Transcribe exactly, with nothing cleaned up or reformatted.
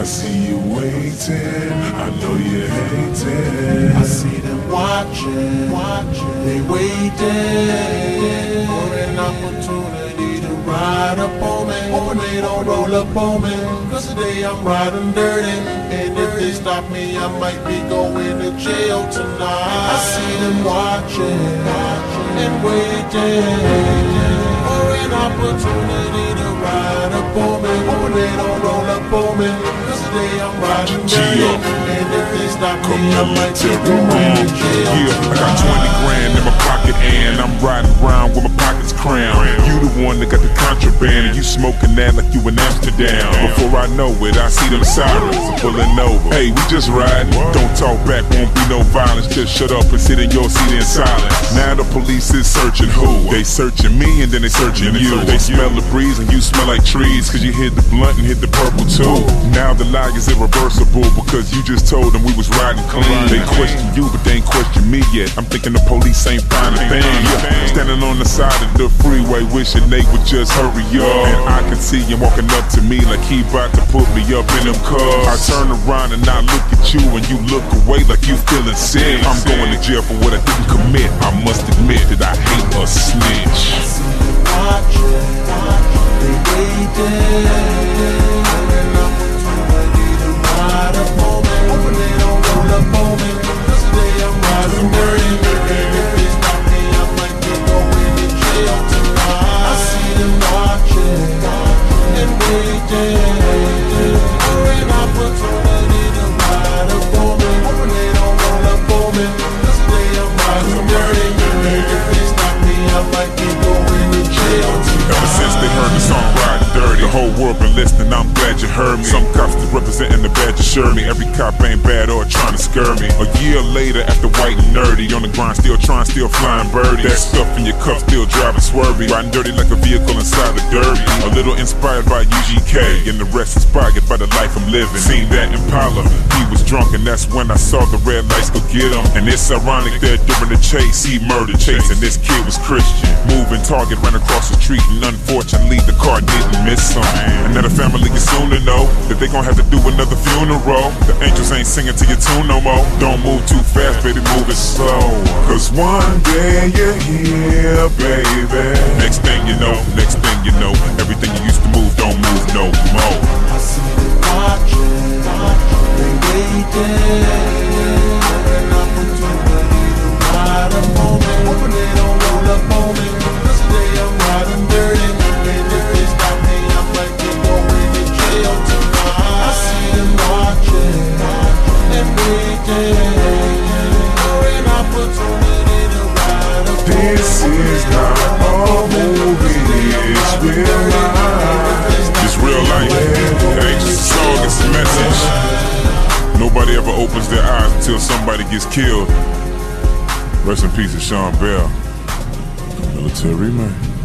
see you waiting, I know you're hating. I see them watching, watching, they waiting for an opportunity to ride up on me. Hoping they don't roll up on me, cause today I'm riding dirty. And if they stop me, I might be going to jail tonight. I see them watching, watching and waiting for an opportunity to ride up on me. Hoping they don't roll up on me, cause today I'm riding dirty. And if they stop me, I might be going to jail tonight. Yeah, I got twenty grand in my pocket and I'm riding around with my pockets crammed. You the one that got the contraband and you smoking that like you in Amsterdam. Before I know it, I see them sirens pulling over. Hey, we just riding, don't talk back, won't be no violence. Just shut up and sit in your seat in silence. Now the police is searching who? They searching me and then they searching you. They smell the breeze and you smell like trees, cause you hit the blunt and hit the purple too. Now the lie is irreversible because you just told them we was riding clean. They question you but they ain't question me yet. I'm thinking the police ain't find a thing. Yeah. Standing on the side of the freeway wishing they would just hurry up. And I can see him walking up to me like he about to put me up in them cars. I turn around and I look at you and you look away like you feeling sick. I'm going to jail for what I didn't commit. I must admit that I hate a snitch. I see them watching, they waiting for an opportunity to ride up on me. Hoping they don't roll up on me, cause today I'm riding dirty. And if they stop me, I might be going to jail tonight. I see them watching and waiting for an opportunity to ride up on me. Hoping they don't roll up on me, cause today I'm riding dirty. And if they stop me, I might be going to jail tonight. Ever since they heard the song Riding Dirty, the whole world been listening, I'm glad you heard me. Some cops that representing the badge assured me every cop ain't bad or trying to scare me. A year later, after white and nerdy, on the grind still trying, still flying birdie. That stuff in your cup, still driving swervy, riding dirty like a vehicle inside the derby. A little inspired by U G K, and the rest inspired by the life I'm living. Seen that Impala, he was drunk and that's when I saw the red lights go get him. And it's ironic that during the chase, he murdered Chase and this kid was Christian. Moving target, ran across the street and unfortunately the car didn't miss him. And now the family is soon to know that they gon' have to do another funeral. The angels ain't singing to your tune no more. Don't move too fast, baby, move it slow. Cause one day you're here, baby. Next thing you know, next thing you know, everything you used to move don't move no more. I see them watching, they waiting for an opportunity to ride up on me. Hoping they don't roll up on me, cause today I'm riding dirty. And if they stop me, I might be going to jail tonight. I see them watching and waiting for an opportunity to ride up on me. This is not a movie, it's real life. It's real life. It ain't just a song, it's a message. Nobody ever opens their eyes until somebody gets killed. Rest in peace to Sean Bell, military man.